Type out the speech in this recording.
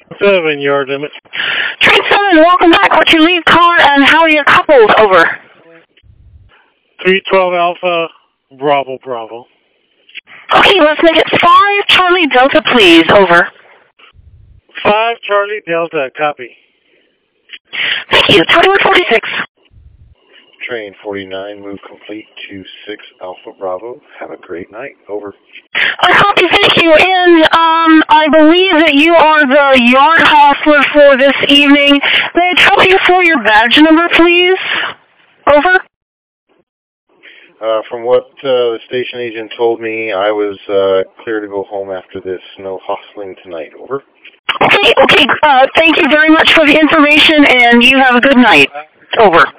7-yard limit. Train 7, welcome back. What's your lead car and how are your couples? Over. 312 Alpha, Bravo, Bravo. Okay, let's make it 5 Charlie Delta, please. Over. 5 Charlie Delta, copy. Thank you. 2146. Train 49, move complete to 6 Alpha Bravo. Have a great night. Over. I copy, thank you. And I believe that you are the yard hostler for this evening. May I trouble you for your badge number, please? Over. From what the station agent told me, I was clear to go home after this. No hostling tonight. Over. Okay. Thank you very much for the information, and you have a good night. Over.